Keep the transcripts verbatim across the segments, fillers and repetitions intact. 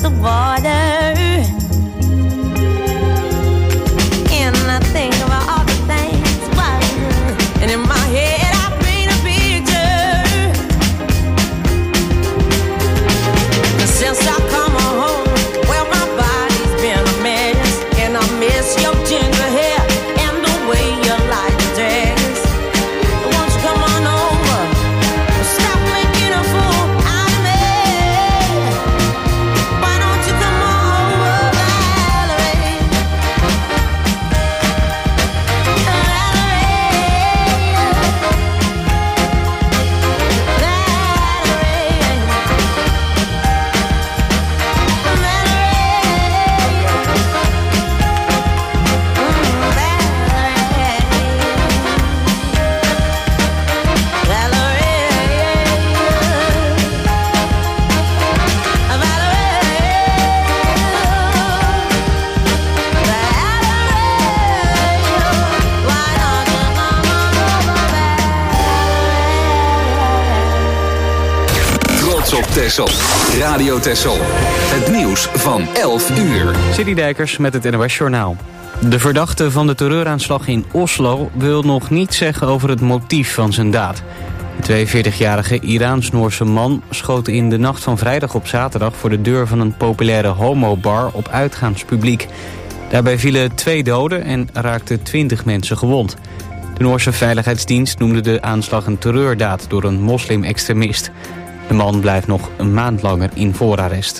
of water. And I think about all the things, and in my head I paint a picture. Since I come home, well, my body's been a mess, and I miss your ginger hair and the way you like to dress. Won't you come on over? Stop making a fool out of me. Why don't you come over, Valerie? Texel. Radio Texel. Het nieuws van elf uur. City Dijkers met het N O S Journaal. De verdachte van de terreuraanslag in Oslo wil nog niets zeggen over het motief van zijn daad. De tweeënveertigjarige Iraans-Noorse man schoot in de nacht van vrijdag op zaterdag voor de deur van een populaire homobar op uitgaanspubliek. Daarbij vielen twee doden en raakten twintig mensen gewond. De Noorse Veiligheidsdienst noemde de aanslag een terreurdaad door een moslim-extremist. De man blijft nog een maand langer in voorarrest.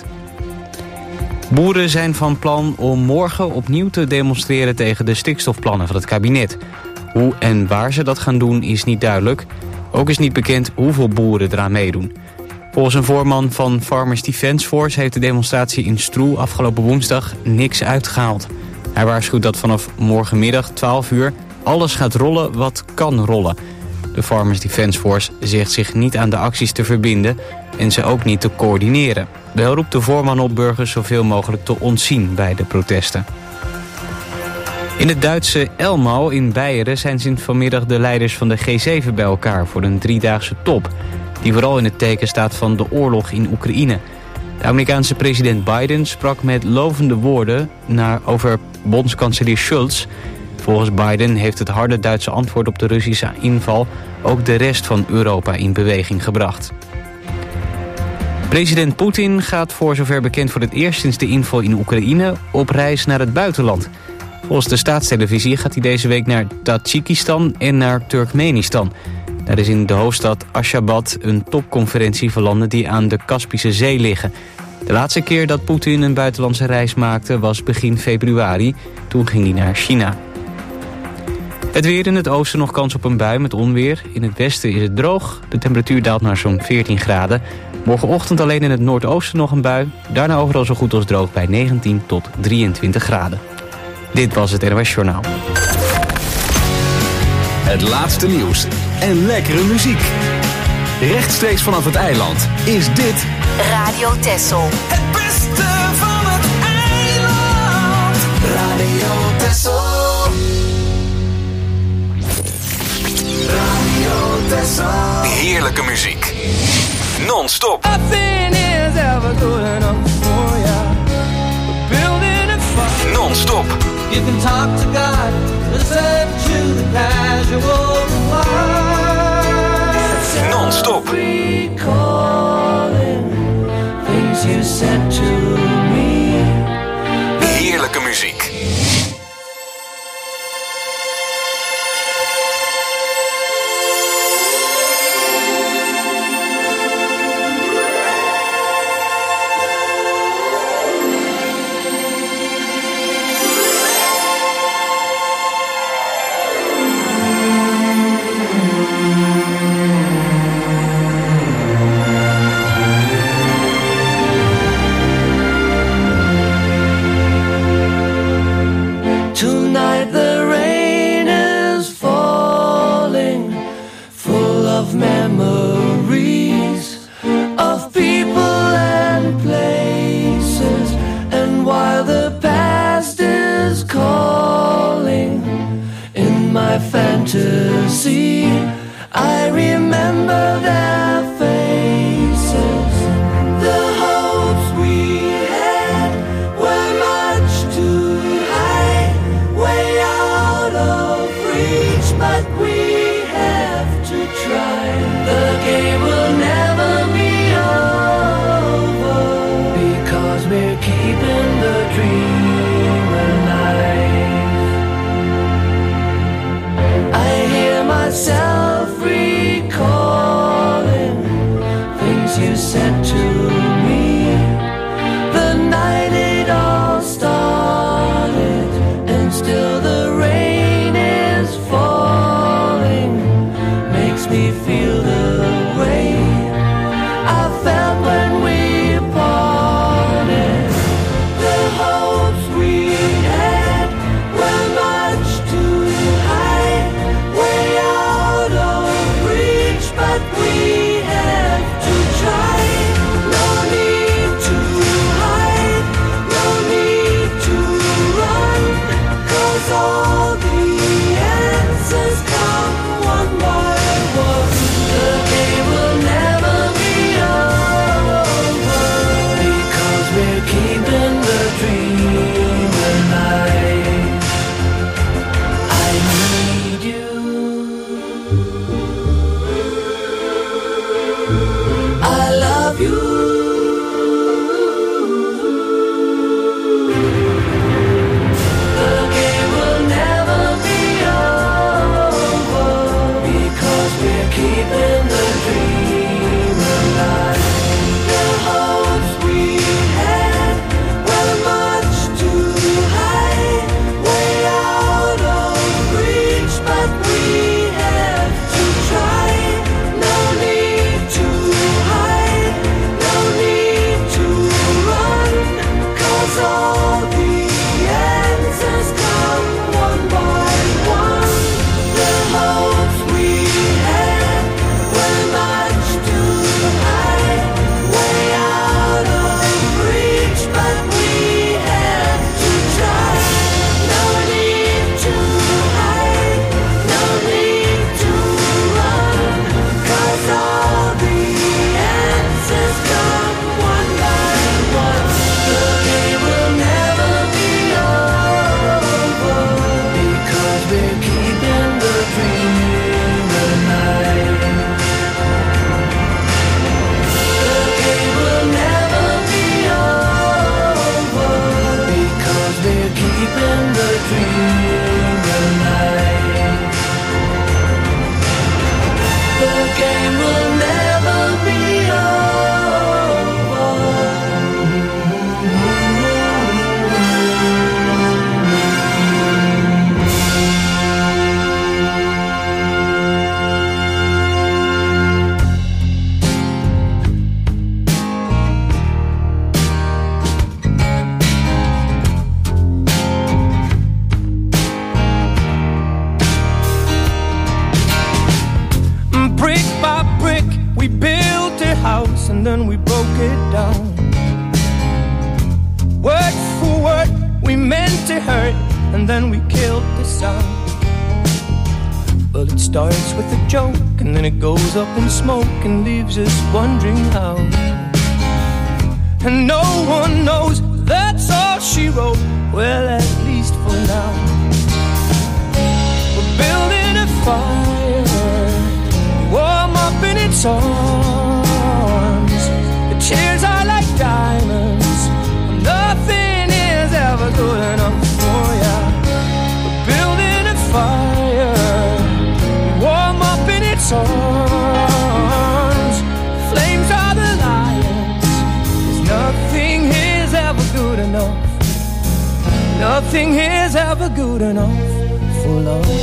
Boeren zijn van plan om morgen opnieuw te demonstreren tegen de stikstofplannen van het kabinet. Hoe en waar ze dat gaan doen is niet duidelijk. Ook is niet bekend hoeveel boeren eraan meedoen. Volgens een voorman van Farmers Defence Force heeft de demonstratie in Stroe afgelopen woensdag niks uitgehaald. Hij waarschuwt dat vanaf morgenmiddag twaalf uur alles gaat rollen wat kan rollen. De Farmers Defence Force zegt zich niet aan de acties te verbinden en ze ook niet te coördineren. Wel roept de voorman op burgers zoveel mogelijk te ontzien bij de protesten. In het Duitse Elmau in Beieren zijn sinds vanmiddag de leiders van de G zeven bij elkaar voor een driedaagse top, die vooral in het teken staat van de oorlog in Oekraïne. De Amerikaanse president Biden sprak met lovende woorden naar over bondskanselier Scholz. Volgens Biden heeft het harde Duitse antwoord op de Russische inval ook de rest van Europa in beweging gebracht. President Poetin gaat voor zover bekend voor het eerst sinds de inval in Oekraïne op reis naar het buitenland. Volgens de staatstelevisie gaat hij deze week naar Tajikistan en naar Turkmenistan. Daar is in de hoofdstad Ashgabat een topconferentie van landen die aan de Kaspische Zee liggen. De laatste keer dat Poetin een buitenlandse reis maakte was begin februari. Toen ging hij naar China. Het weer: in het oosten nog kans op een bui met onweer. In het westen is het droog. De temperatuur daalt naar zo'n veertien graden. Morgenochtend alleen in het noordoosten nog een bui. Daarna overal zo goed als droog bij negentien tot drieëntwintig graden. Dit was het N O S Journaal. Het laatste nieuws en lekkere muziek. Rechtstreeks vanaf het eiland is dit Radio Texel. Het beste van het eiland. Radio Texel. Radio Texel. heerlijke muziek. Non-stop. Non-stop. You can talk to God, listen to the casual life. Non-stop. Recalling things you said to me. Heerlijke muziek. Tonight the rain is falling, full of memories of people and places. And while the past is calling in my fantasy, I remember their faces, the hopes we had. but we have to try. The game will never be over because we're keeping the dream alive. I hear myself recalling things you said to me the night it all started, and still the rain is falling, makes me feel the way I felt when we parted. The hopes we had were much too high, way out of reach, but we have to try. No need to hide, no need to run, 'cause all the answers come one by one. The game will never be over because we're keeping the dream alive. I need you, I love you. The game will never be over because we're keeping the dream alive. The hopes we had were much too high, way out of reach, but we have to try. No need to hide, no need to run, 'cause all the answers come one by one. The hopes we had were much too high, way out of reach, but we have to try. No need to hide, no need to run, 'cause all the answers come one by one. The game will never be over because we're keeping the dream alive. The game will never be over because we're keeping the dream alive. The game will never be brick by brick, we built a house and then we broke it down. Word for word, we meant to hurt and then we killed the sound. Well, it starts with a joke and then it goes up in smoke and leaves us wondering how. And no one knows, that's all she wrote, well, at least for now. We're building a fire, warm up in its arms. The tears are like diamonds, nothing is ever good enough for ya. We're building a fire, warm up in its arms. Flames are the lions, 'cause nothing is ever good enough. Nothing is ever good enough for love.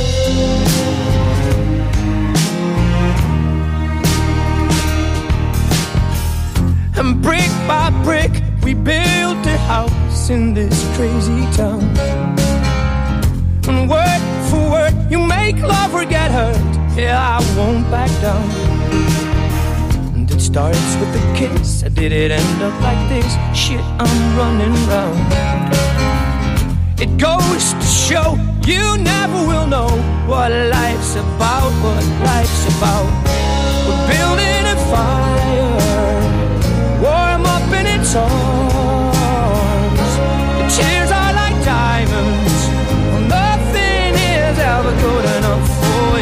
And brick by brick, we built a house in this crazy town. And word for word, you make love or get hurt. Yeah, I won't back down. And it starts with a kiss. How did it end up like this? Shit, I'm running round. It goes to show you never will know what life's about, what life's about. We're building a fire, warm up in its arms. The tears are like diamonds, well, nothing is ever good enough for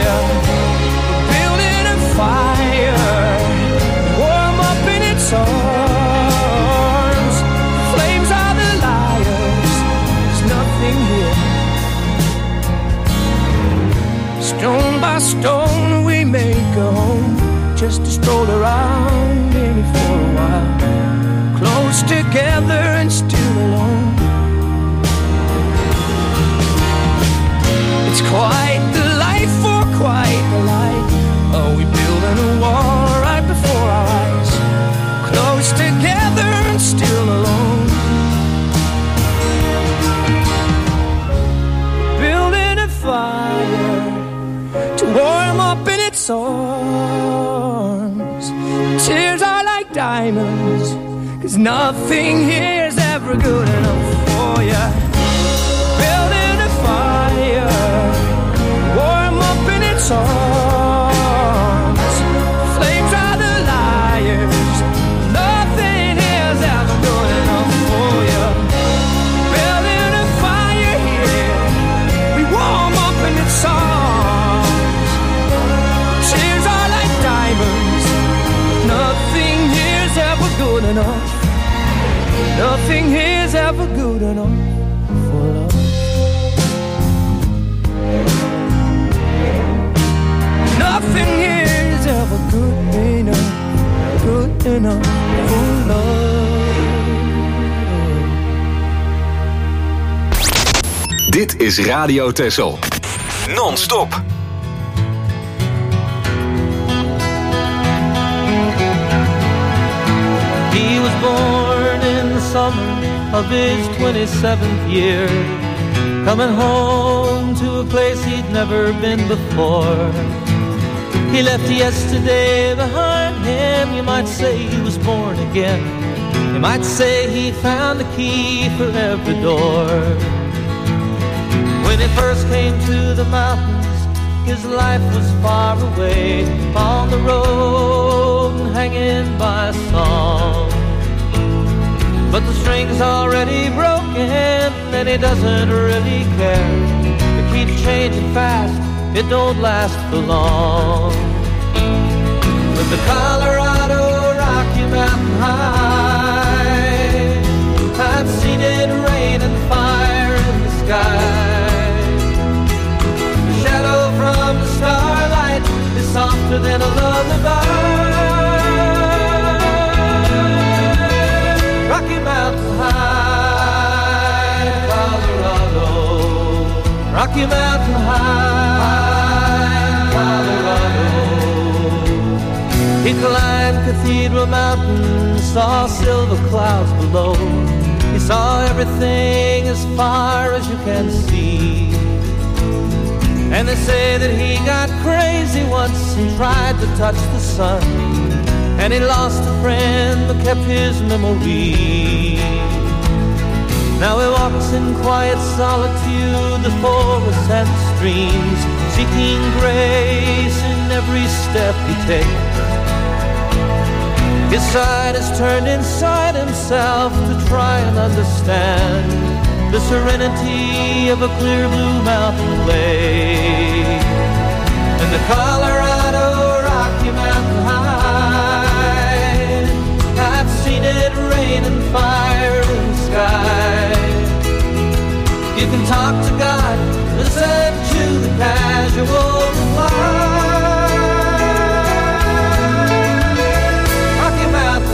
stone, we make a home just to stroll around in it for a while. Close together and still alone. It's quite the life for quite the life. Oh, we building a wall right before our eyes. Close together and still alone. Building a fire to warm up in its arms. Tears are like diamonds, 'cause nothing here's ever good enough for ya. Building a fire, warm up in its arms. Flames are the liars, nothing here's ever good enough for ya. Building a fire here, we warm up in its arms. Tears are like diamonds, nothing here's ever good enough. Nothing here's ever good enough for love. Nothing here's ever good enough, good enough for love. Dit is Radio Texel. Non-stop. He was born in the summer of his twenty-seventh year, coming home to a place he'd never been before. He left yesterday behind him. You might say he was born again. You might say he found the key for every door. When he first came to the mountains, his life was far away, on the road and hanging by a song. But the string's already broken and he doesn't really care. It keeps changing fast, it don't last for long. But the Colorado Rocky Mountain High, I've seen it rain and fire in the sky. The shadow from the starlight is softer than a lullaby. Rocky Mountain High, Colorado. Rocky Mountain High, Colorado. He climbed Cathedral Mountain, saw silver clouds below. He saw everything as far as you can see. And they say that he got crazy once and tried to touch the sun, and he lost a friend but kept his memory. Now he walks in quiet solitude, the forests and streams, seeking grace in every step he takes. His side is turned inside himself to try and understand the serenity of a clear blue mountain lake. And the Colorado Rocky Mountain High, I've seen it rain and fire in the sky. You can talk to God, listen to the casual reply. Rocky Mountain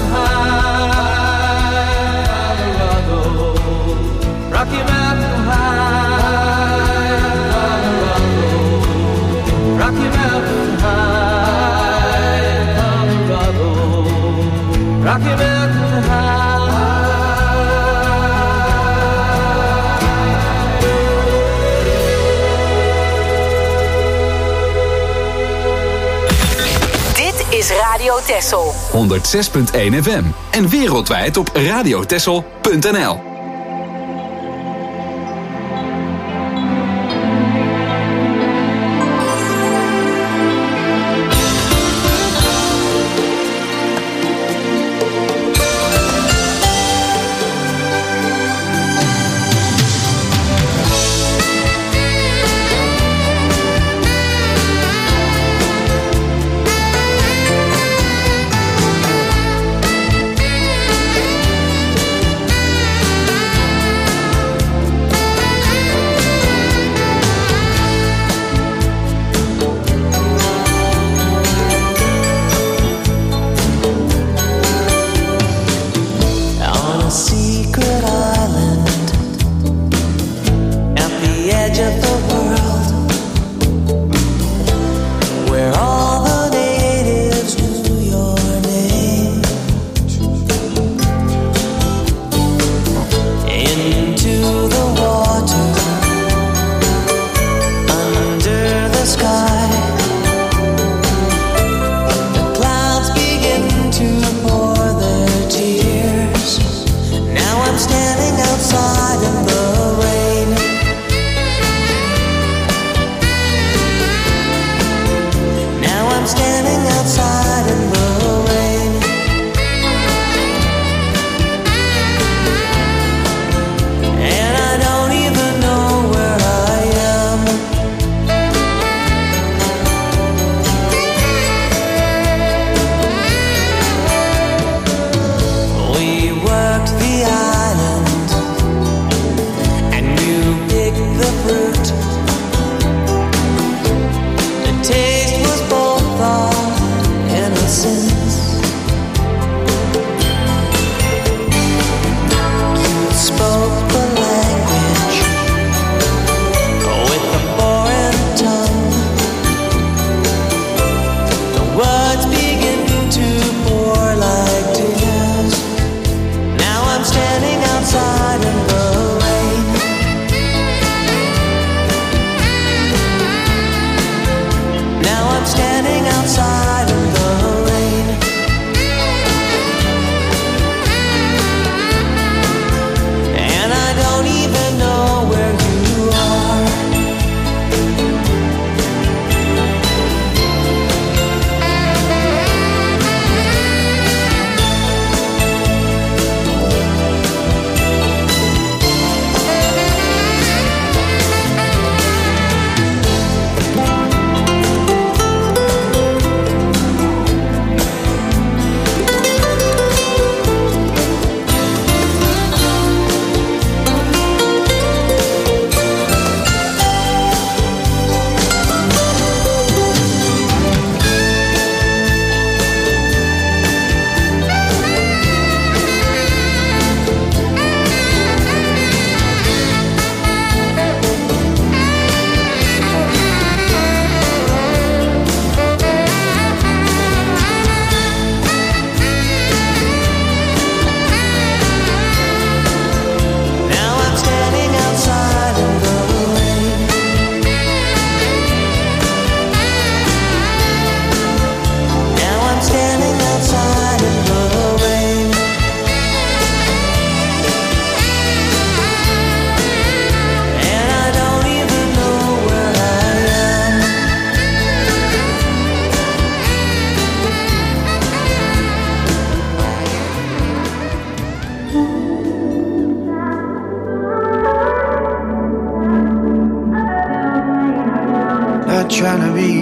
High, Colorado. Rocky Mountain High, Colorado. Rocky Mountain High, Colorado. Rocky Mountain High. Is Radio Texel honderd zes punt één F M en wereldwijd op radiotexel punt n l.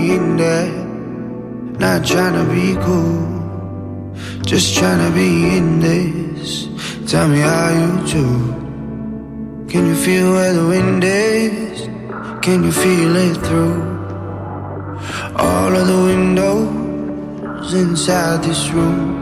in there. Not trying to be cool, just trying to be in this. Tell me how you do. Can you feel where the wind is? Can you feel it through all of the windows inside this room?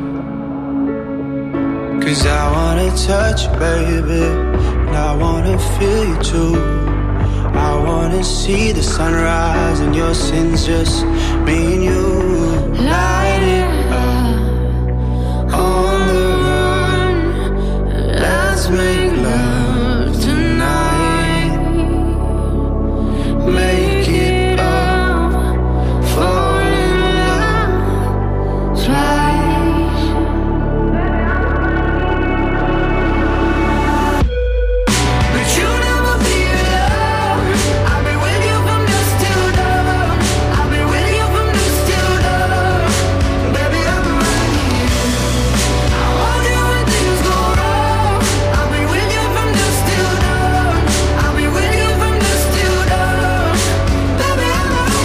Cause I wanna touch you, baby, and I wanna feel you too. I wanna see the sunrise and your sins, just me and you. Light it up on the run. Let's make love tonight. Make it up, fall in love twice. But you never be alone. I'll be with you from dusk till dawn. I'll be with you from dusk till dawn. Baby, I'm right here. I hold you when things go wrong. I'll be with you from dusk till dawn. I'll be with you from dusk till dawn. Baby, I'm right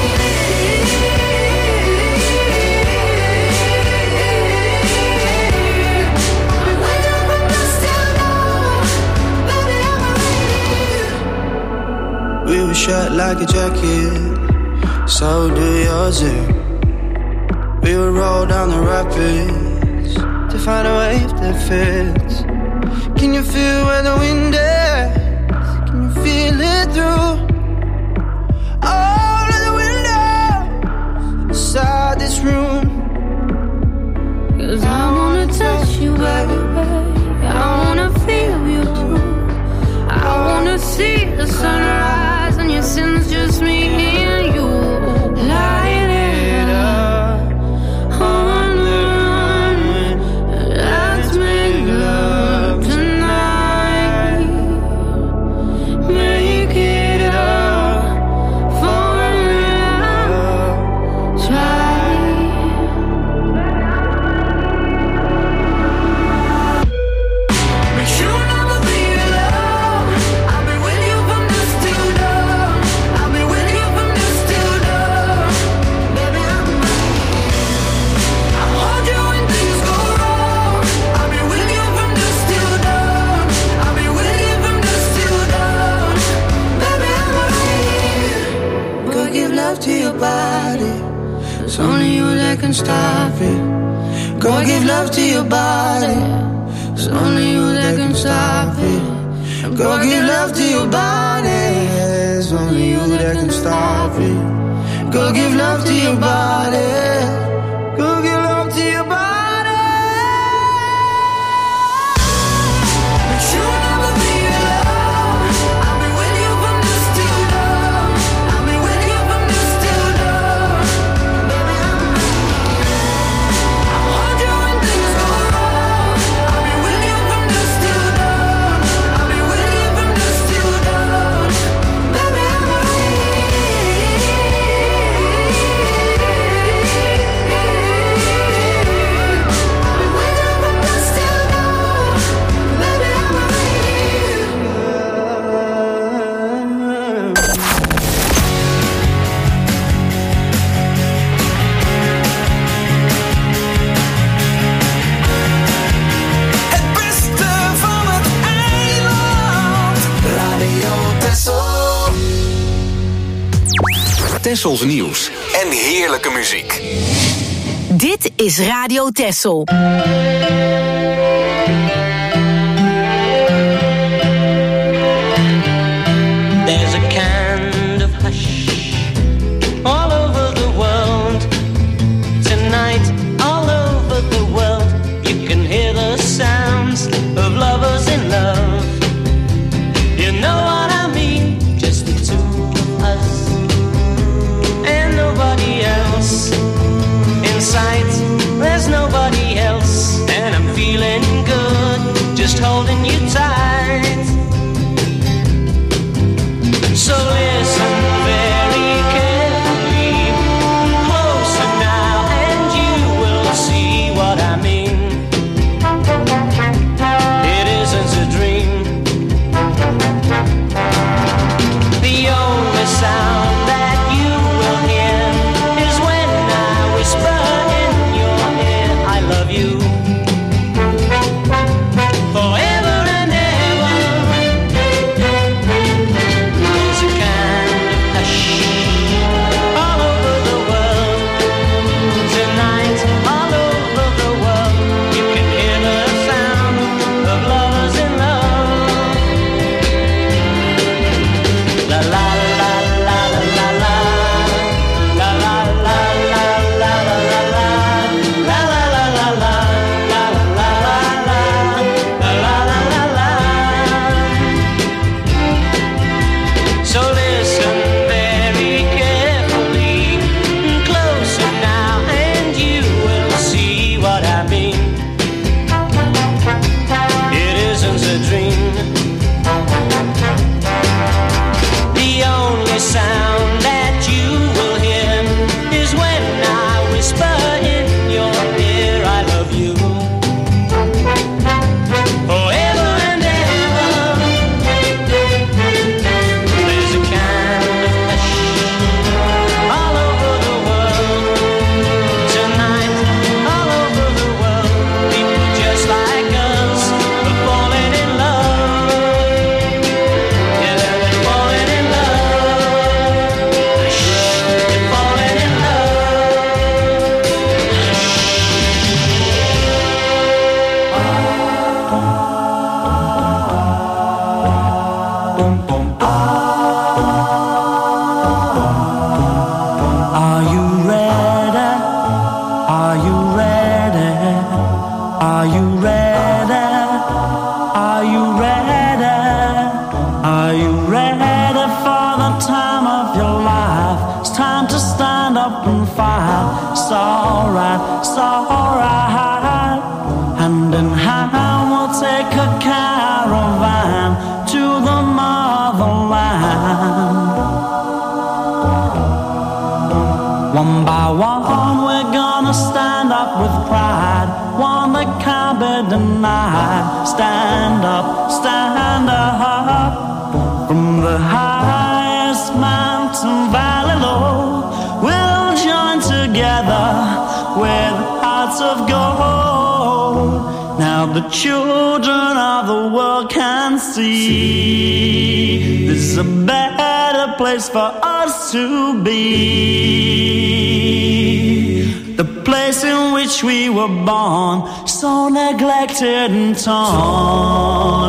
here. We were shut like a jacket, so do yours. eh? We would roll down the rapids to find a wave that fits. Can you feel where the wind is? Can you feel it through all of the windows inside this room? Cause I wanna touch you, baby. I wanna feel you too. I wanna see the sunrise and your sins, just me and you. Light it up on the run. Let's make love tonight. Make it up, fall in love twice. But you never be alone. I'll be with you from dusk till dawn. I'll be with you from dusk till dawn. Baby, I'm right here. I hold you when things go wrong. I'll be with you from dusk till dawn. I'll be with you from dusk till dawn. Baby, I'm right here. Go give love to your body. It's only you that can stop it. Go give love to your body. It's only you that can stop it. Go give love to your body. It's only you that can stop it. Go give love to your body. Go give love to your body. But you never be alone. I'll be with you from dusk till dawn. I'll be with you from dusk till dawn. Baby, I'm right here. I hold you when things go wrong. I'll be with you from dusk till dawn. I'll be with you from dusk till dawn. Baby, I'm right Tessels nieuws en heerlijke muziek. Dit is Radio Tessel. There's a kind of hush all over the world. Tonight, all over the world, you can hear the sounds of lovers in love. You know what I mean? Just the two of us and nobody else. In sight, there's nobody else, and I'm feeling Are you ready? Are you ready? Are you ready for the time of your life? It's time to stand up and fight. It's alright, it's alright. Hand in hand we'll take a caravan to the motherland. One by one we're gonna stand up with pride, one that can't be denied. Stand up, stand up. From the highest mountain valley low, we'll join together with hearts of gold. Now the children of the world can see there's a better place for us to be. The place in which we were born, so neglected and torn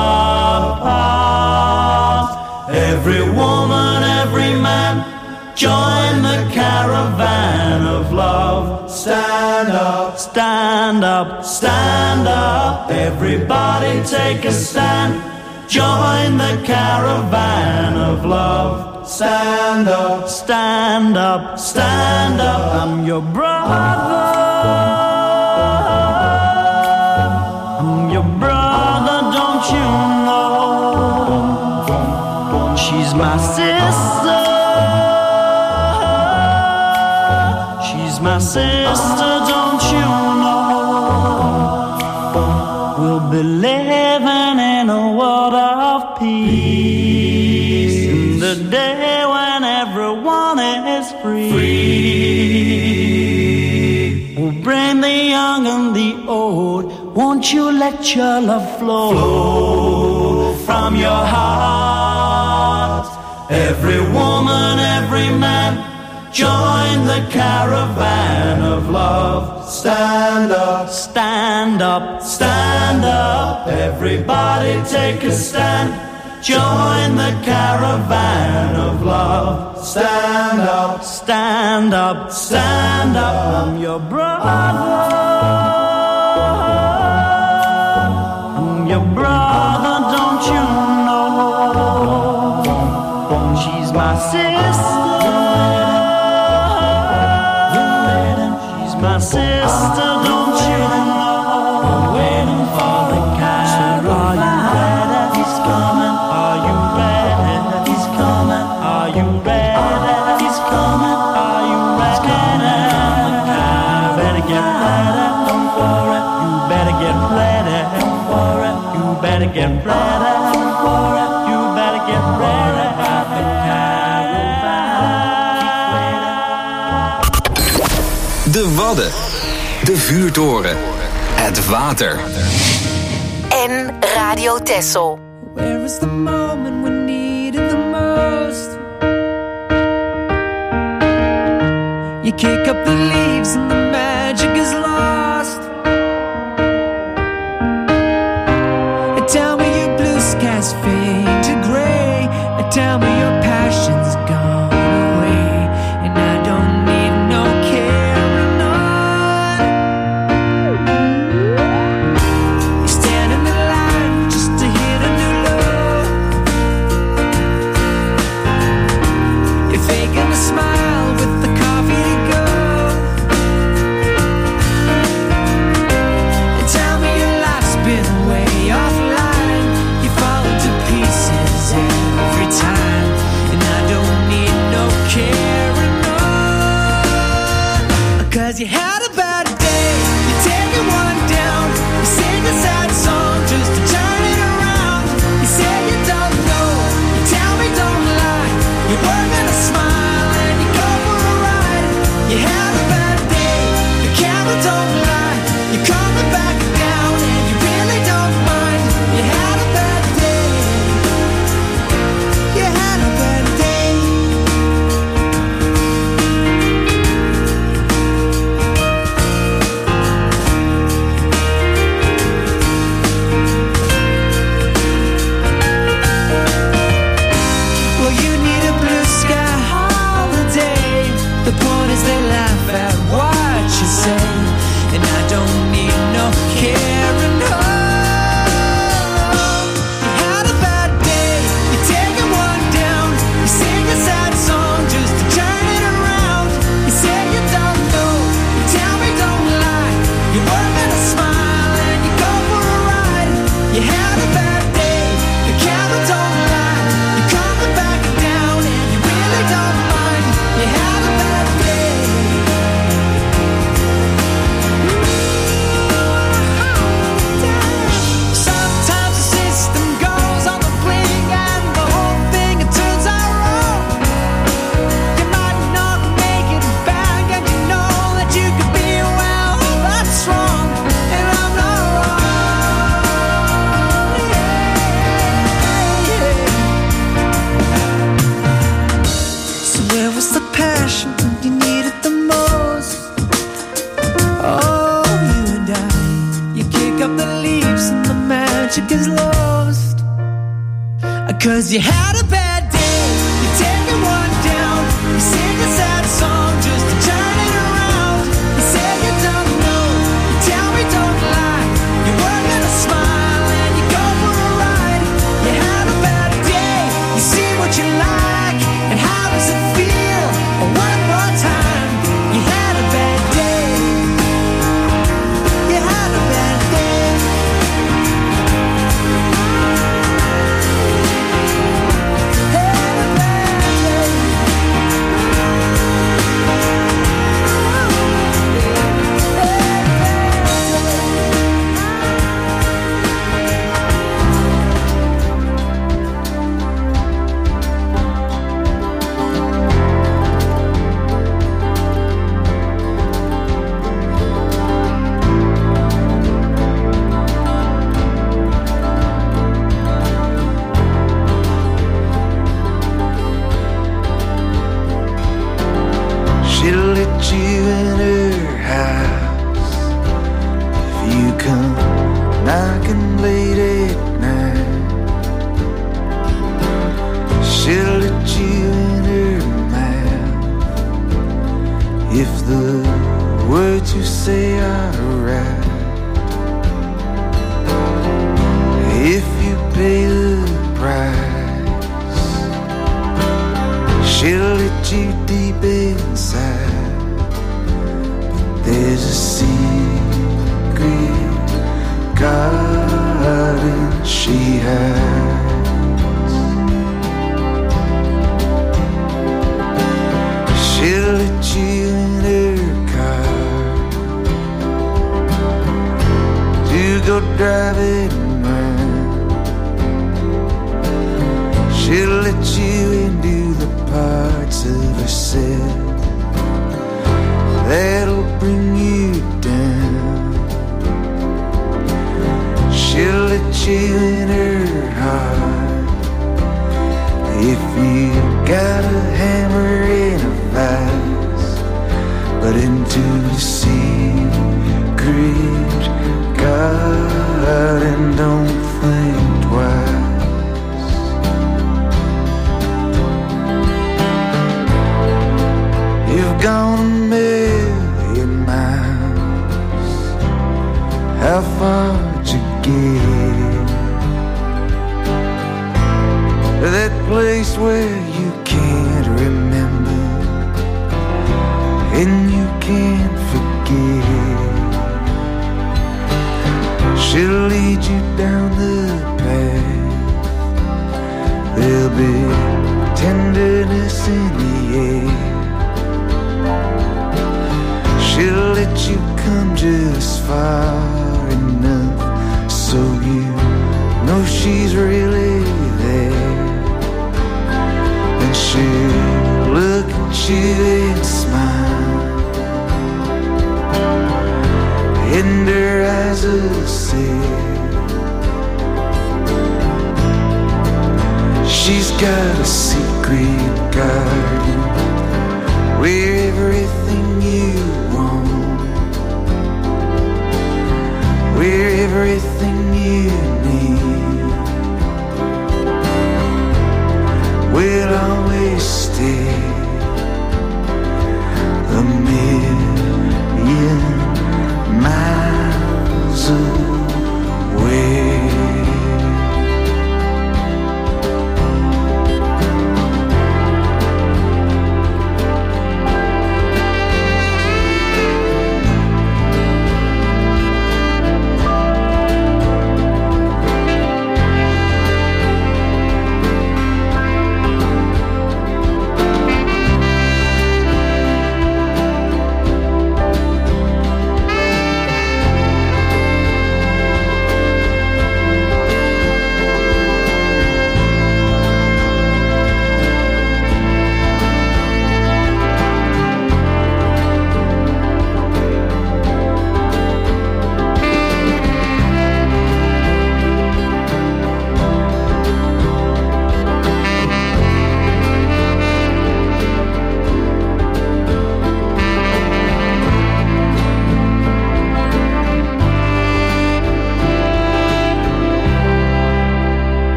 apart. Every woman, every man, join the caravan of love. Stand up, stand up, stand up. Everybody take a stand. Join the caravan of love. Stand up, stand up, stand up. I'm your brother. I'm your brother, don't you know? She's my sister. She's my sister, don't you know? We'll be living in a world of peace in the day when everyone is free. free. We'll bring the young and the old. Won't you let your love flow, flow from your heart? Every woman, every man, join the caravan of love. Stand up, stand up, stand up. Everybody take a stand. Join the caravan of love. Stand up, stand up, stand up. I'm your brother. I'm your brother, don't you know? She's my sister. She's my sister, don't you know? Waiting for the caravan. Are you ready? He's coming. Are you ready? He's coming. Are you ready? He's coming. Are you ready? Better get ready. Don't worry. You better get ready. Don't worry. You better get ready. Don't worry. You better get ready. The caravan. De Wadden. De vuurtoren. Het water. En Radio Texel. Where is the moment we need it the most? You kick up the leaves and the magic is lost. And tell me your blue skies fade to gray. And tell me your passion's gone away. And I don't need no carrying on. You stand in the line just to hit a new low. You're faking a smile with the coffee to go. 'cause you had a bad day. You're taking one down. You sing a sad song just to turn it around. You say you don't know. You tell me don't lie. You weren't gonna smile and you go for a ride. You had a bad day. You see what you like and how does it feel? One more time. You had a bad day. You had a bad day. She'll let you in her house if you come knocking late at night. She'll let you in her mouth if the words you say are right. If you pay the price, she'll let you deep inside. But there's a secret garden she hides. She'll let you in her car to go driving around. She'll let you into the parts of herself that'll bring you down. She'll let you in her heart if you got a hammer and a vise, but into the secret garden, don't think twice. You've gone a million miles. How far'd you get? That place where you can't remember and you can't forget. She'll lead you down the path. There'll be tenderness in the air. She'll let you come just far enough so you know she's really there. And she'll look at you and smile, and her eyes will say she's got a secret garden where everything you want, where everything you need will always stay a million miles away.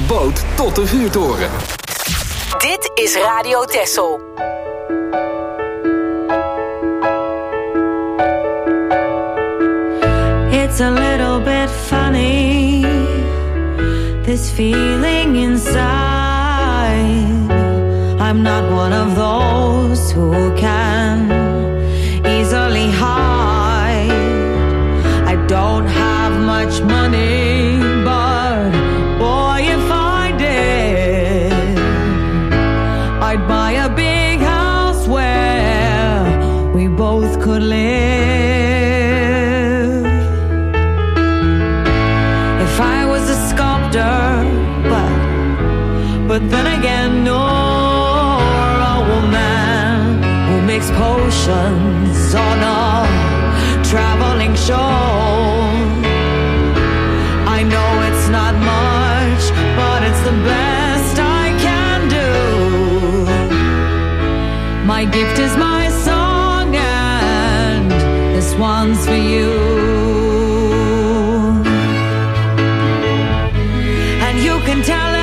boot tot de vuurtoren. Dit is Radio Texel. It's a little bit funny, this feeling inside. I'm not one of those who can easily hide. I don't have much money, but boy, if I did, I'd buy a big house where we both could live. If I was a sculptor, but but then again, no, a woman who makes potions on a traveling show. I know it's not much, but it's the best I can do. My gift is my song, and this one's for you. And you can tell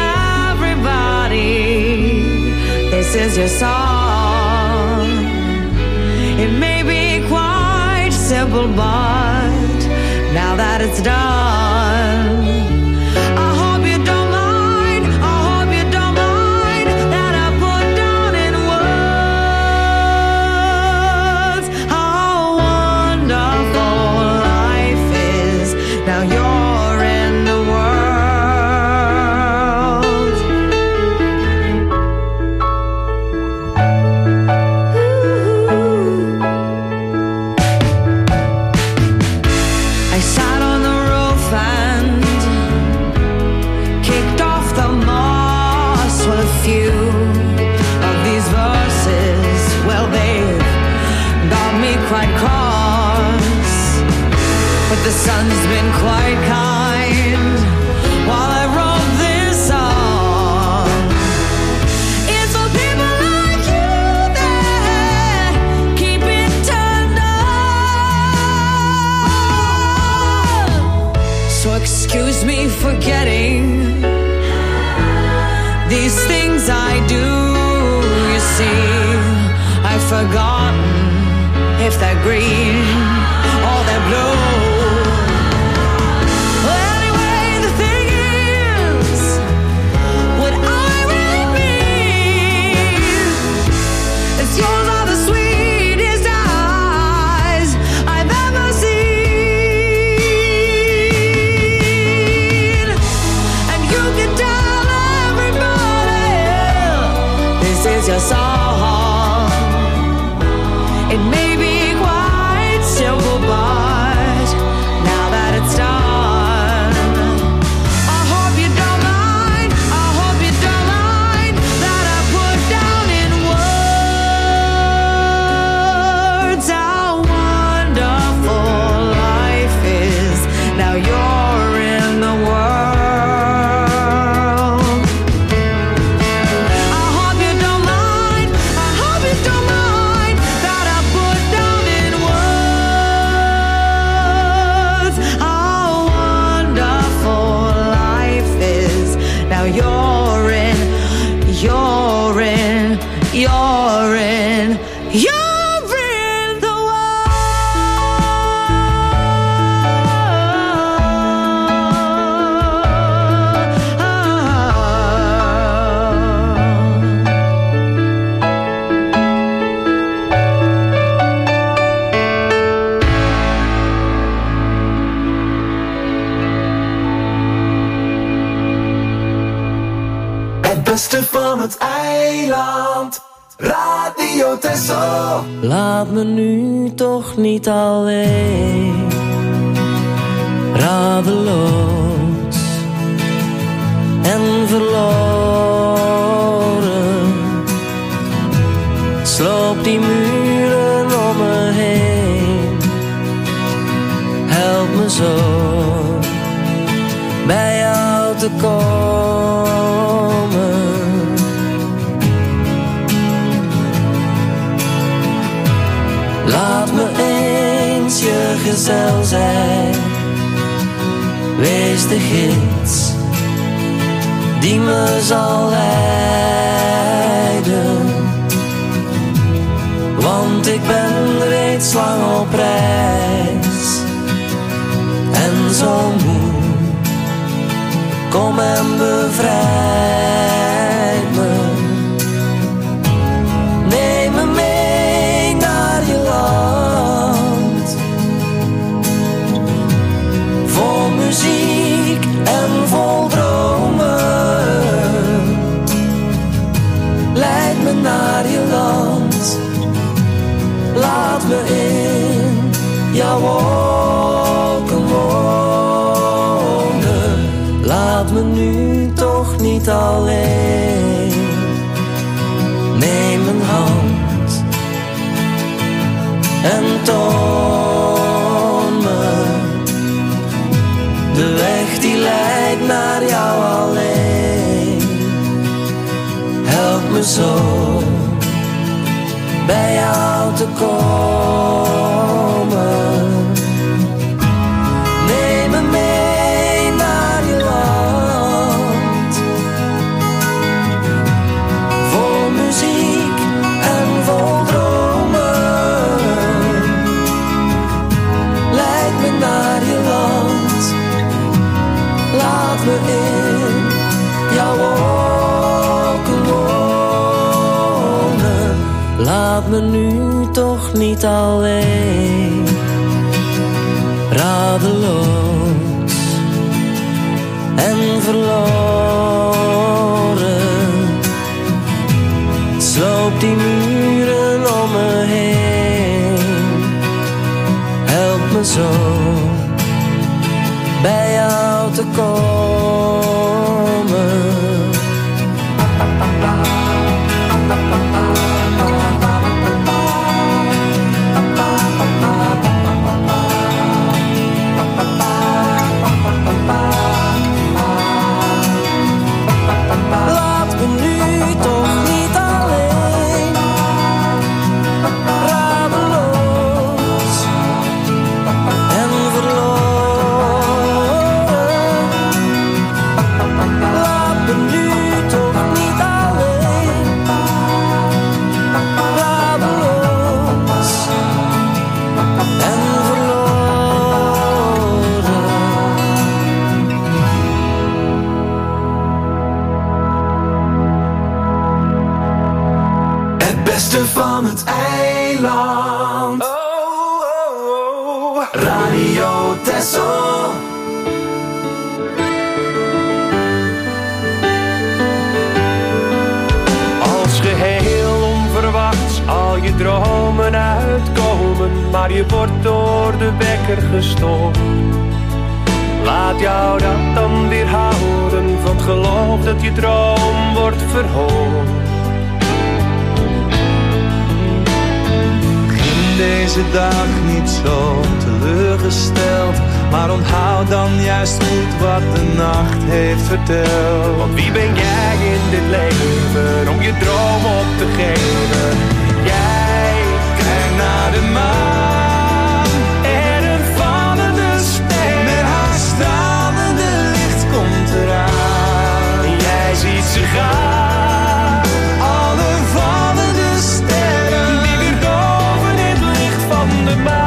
everybody this is your song. It may be quite simple, but now that it's done, I hope you don't mind, I hope you don't mind that I put down in words how wonderful life is. Now you're in the world. Ooh. I sat on the roof and kicked off the moss with a few of these verses. Well, they've got me quite cross, but the sun's been quite kind while I wrote this song. It's for people like you that keep it turned on. So excuse me for getting these things I do. You see, I've forgotten if they're green or they're blue. Well, anyway, the thing is, what I really mean is yours are the sweetest eyes I've ever seen. And you can tell everybody this is your song. It may be quite simple, but now that it's done, I hope you don't mind, I hope you don't mind that I put down in words how wonderful life is. Now you're in the world. I hope you don't mind, I hope you don't mind that I put down in words how wonderful life is. Now you're in, you're in, you're in, you're in the Het beste van het eiland, Radio Texel. Laat me nu toch niet alleen, radeloos en verloren. Sloop die muren om me heen, help me zo bij jou te komen. Laat me eens je gezel zijn, wees de gids die me zal leiden. Want ik ben reeds lang op reis en zo moe. Kom en bevrijd me. Neem me mee naar je land, vol muziek en vol dromen. Leid me naar je land, laat me in jouw wolken wonen. Laat me nu toch niet alleen. Neem mijn hand en toon me de weg die leidt naar jou alleen. Help me zo bij jou te komen. Neem me mee naar je land, vol muziek en vol dromen. Leid me naar je land, laat me in jouw wolken wonen. Laat me nu toch niet alleen, radeloos en verloren. Sloop die muren om me heen. Help me zo bij jou te komen. Laat me nu toch niet alleen, radeloos en verloren. Laat me nu toch niet alleen, radeloos en verloren. Het beste van het eiland. Oh, oh, oh. Radio Texel. Als geheel onverwachts al je dromen uitkomen, maar je wordt door de wekker gestoord. Laat jou dat dan weerhouden van het geloof dat je droom wordt verhoord. Begin deze dag niet zo teleurgesteld, maar onthoud dan juist goed wat de nacht heeft verteld. Want wie ben jij in dit leven om je droom op te geven? Jij Kijk naar de maan en een vallende ster. met haar stralende licht komt eraan. En jij ziet ze gaan, Alle vallende sterren die weer doven in het licht van de maan.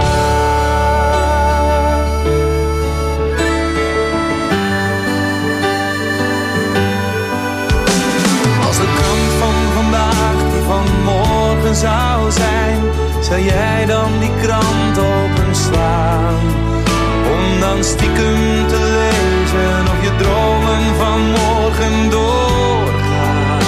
Als de krant van vandaag die van morgen zou zijn, zou jij dan die krant openslaan? Om dan stiekem te lezen of je dromen van morgen doorgaan.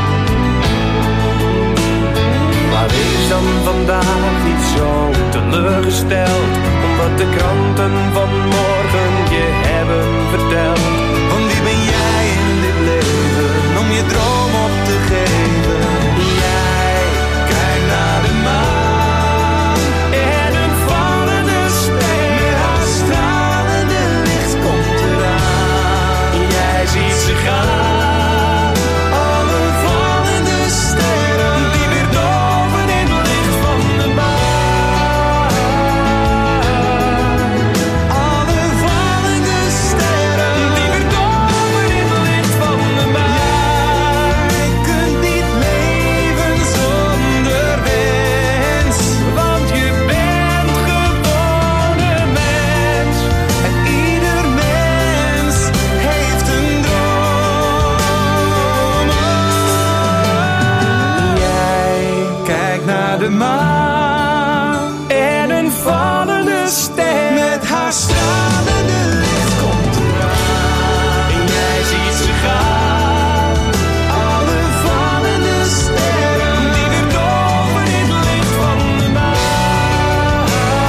Maar wees dan vandaag niet zo teleurgesteld, omdat de kranten van morgen je hebben verteld. Want wie ben jij in dit leven om je droom op te geven? Jij kijkt naar de maan En een vallende ster, met haar stralende licht komt eraan. jij ziet ze gaan, Alle vallende sterren die weer doven in het licht van de maan. de maan en een vallende ster. Met haar stralende licht komt eraan en jij ziet ze gaan. Alle vallende sterren die weer doven in het licht van de maan.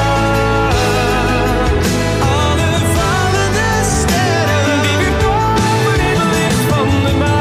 Alle vallende sterren die weer doven in het licht van de maan.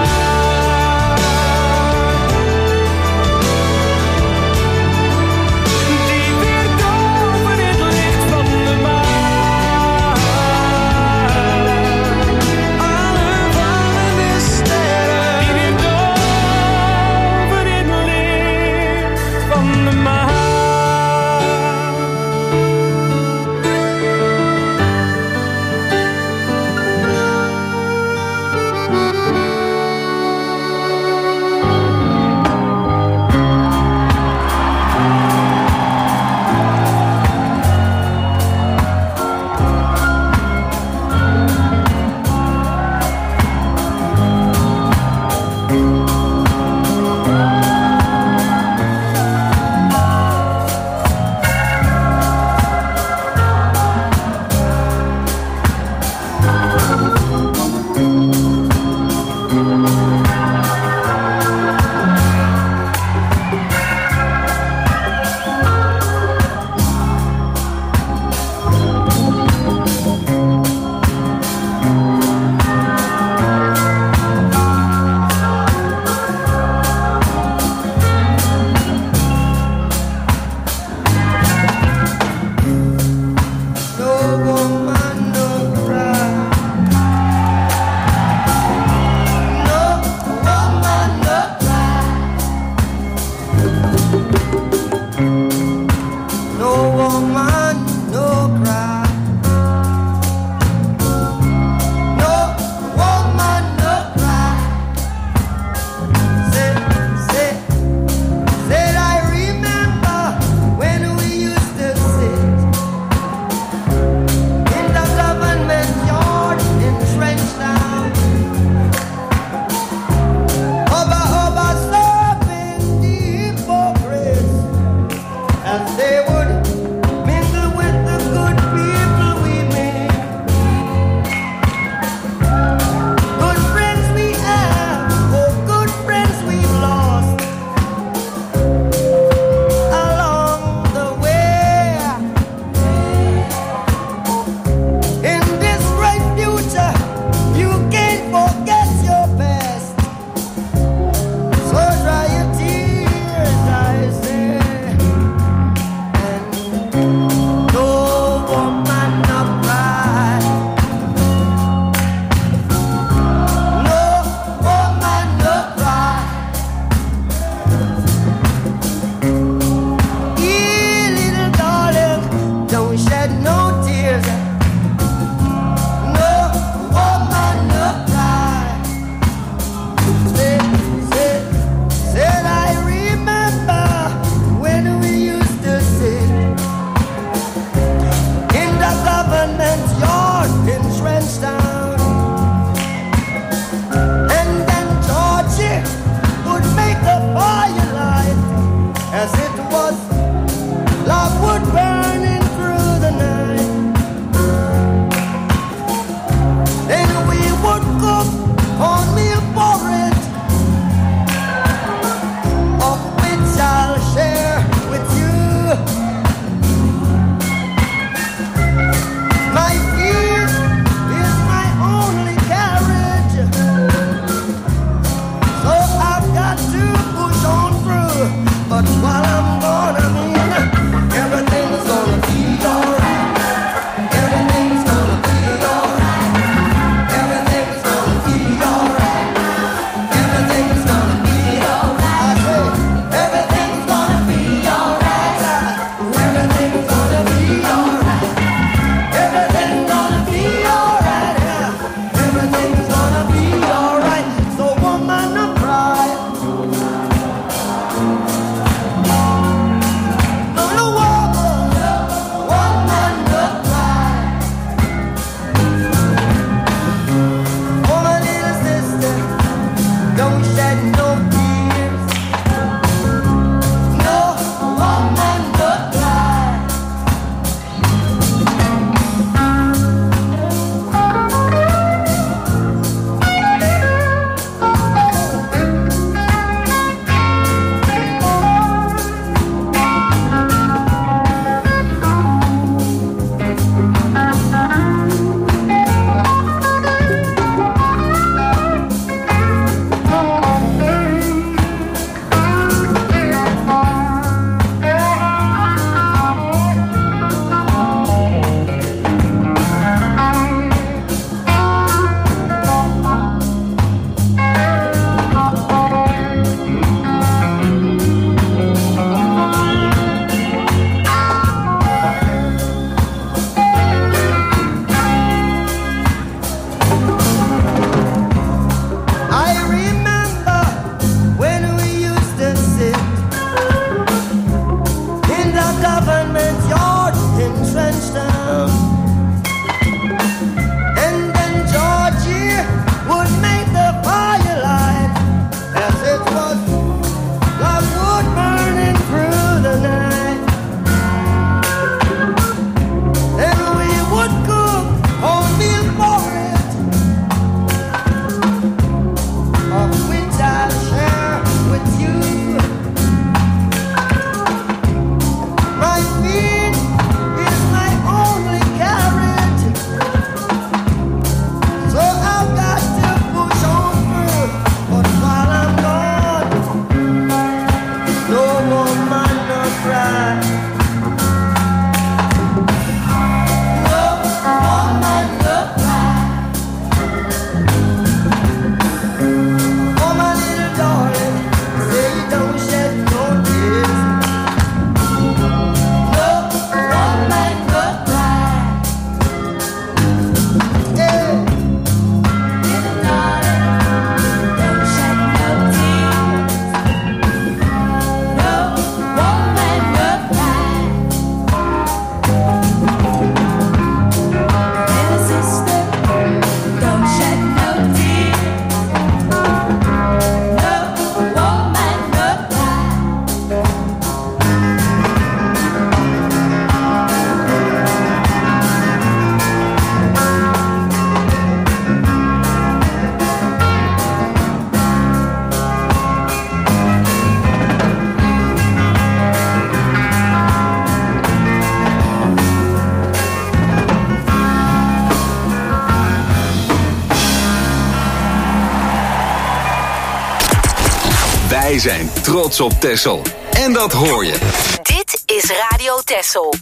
Wij zijn trots op Texel. En dat hoor je. Dit is Radio Texel.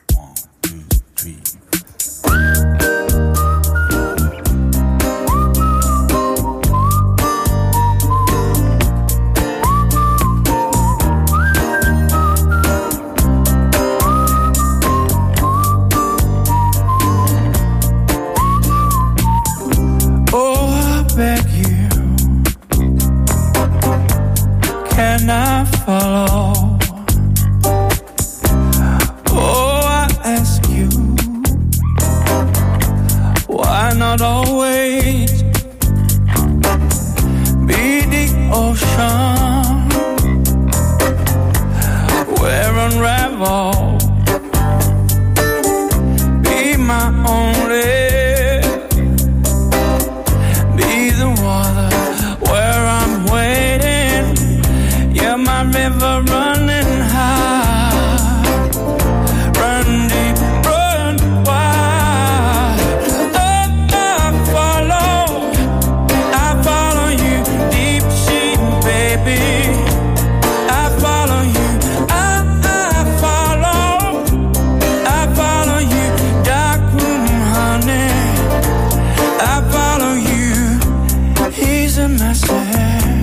Can I follow? Oh, I ask you, why not always be the ocean where unravel, be my only, be the water where I'm waiting. You're my river running high, run deep, run wide. Oh, I follow, I follow you, deep sea, baby. I follow you, I, I follow, I follow you, dark room, honey. I follow you, here's a message.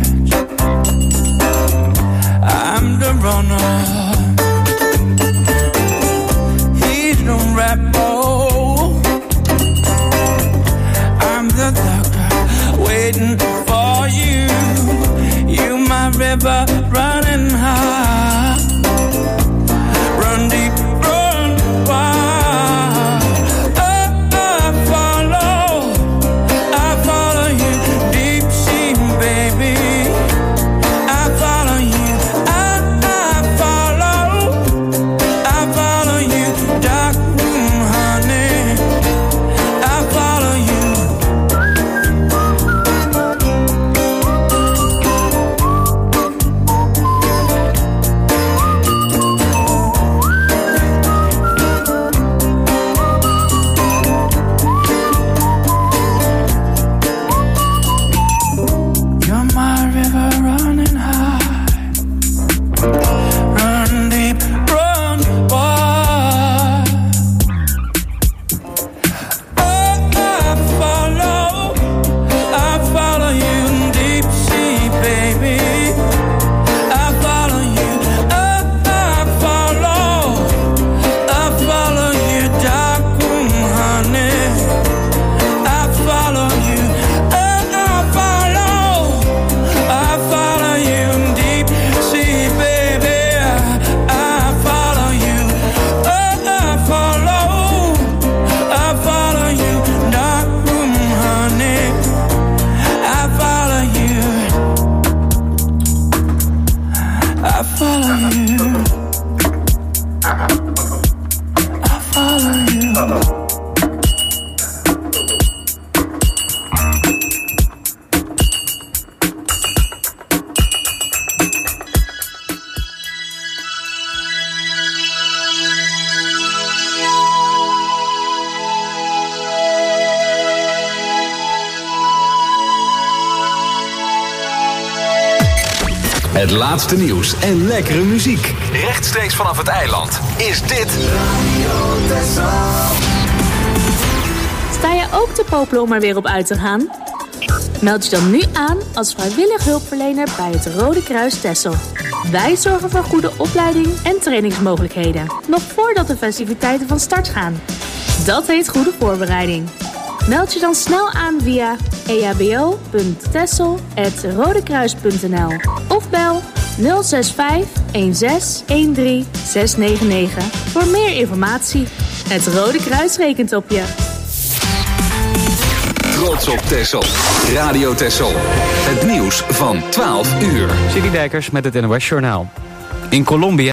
I'm the runner, he's the rebel. I'm the doctor waiting for you. You my river running high, run deep, run wide. Oh, I follow, I follow you, deep sea, baby. I follow you. Het laatste nieuws en lekkere muziek. Rechtstreeks vanaf het eiland is dit Radio Texel. Sta je ook te popelen om er weer op uit te gaan? Meld je dan nu aan als vrijwillig hulpverlener bij het Rode Kruis Texel. Wij zorgen voor goede opleiding en trainingsmogelijkheden, nog voordat de festiviteiten van start gaan. Dat heet goede voorbereiding. Meld je dan snel aan via e h b o punt texel apenstaartje rodekruis punt n l of bel nul zes vijf een zes een drie zes negen negen voor meer informatie. Het Rode Kruis rekent op je. Trots op Texel. Radio Texel. Het nieuws van twaalf uur. City Dijkers met het N O S Journaal. In Colombia